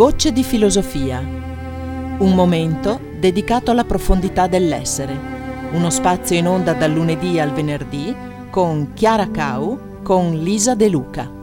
Gocce di filosofia. Un momento dedicato alla profondità dell'essere. Uno spazio in onda dal lunedì al venerdì con Chiara Cau, con Lisa De Luca.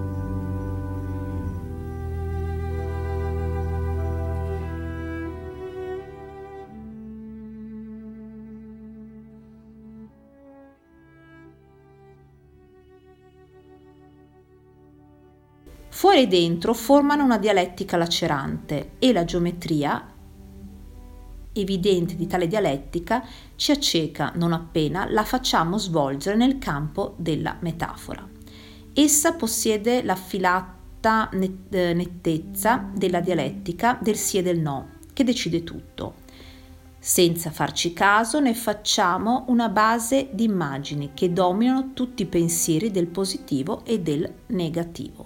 Fuori e dentro formano una dialettica lacerante e la geometria evidente di tale dialettica ci acceca non appena la facciamo svolgere nel campo della metafora. Essa possiede l'affilata nettezza della dialettica del sì e del no, che decide tutto. Senza farci caso ne facciamo una base di immagini che dominano tutti i pensieri del positivo e del negativo.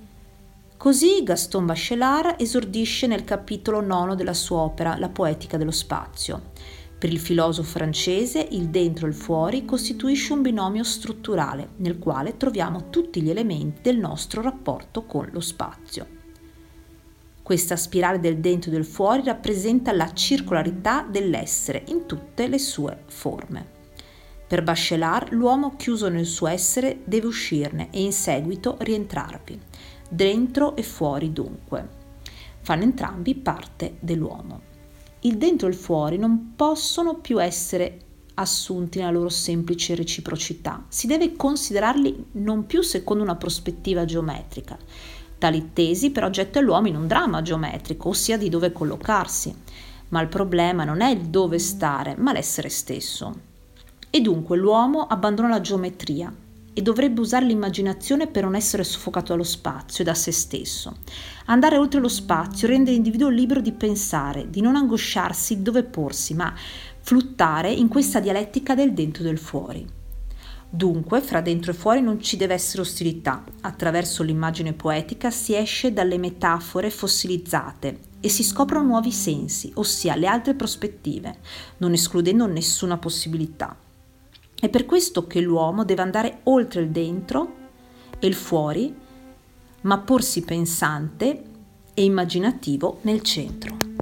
Così Gaston Bachelard esordisce nel capitolo 9 della sua opera La poetica dello spazio. Per il filosofo francese il dentro e il fuori costituisce un binomio strutturale nel quale troviamo tutti gli elementi del nostro rapporto con lo spazio. Questa spirale del dentro e del fuori rappresenta la circolarità dell'essere in tutte le sue forme. Per Bachelard l'uomo chiuso nel suo essere deve uscirne e in seguito rientrarvi. Dentro e fuori dunque fanno entrambi parte dell'uomo. Il dentro e il fuori non possono più essere assunti nella loro semplice reciprocità, si deve considerarli non più secondo una prospettiva geometrica. Tali tesi però gettano l'uomo in un dramma geometrico, ossia di dove collocarsi, ma il problema non è il dove stare, ma l'essere stesso. E dunque l'uomo abbandona la geometria e dovrebbe usare l'immaginazione per non essere soffocato dallo spazio e da se stesso. Andare oltre lo spazio rende l'individuo libero di pensare, di non angosciarsi dove porsi, ma fluttare in questa dialettica del dentro e del fuori. Dunque, fra dentro e fuori non ci deve essere ostilità. Attraverso l'immagine poetica si esce dalle metafore fossilizzate e si scoprono nuovi sensi, ossia le altre prospettive, non escludendo nessuna possibilità. È per questo che l'uomo deve andare oltre il dentro e il fuori, ma porsi pensante e immaginativo nel centro.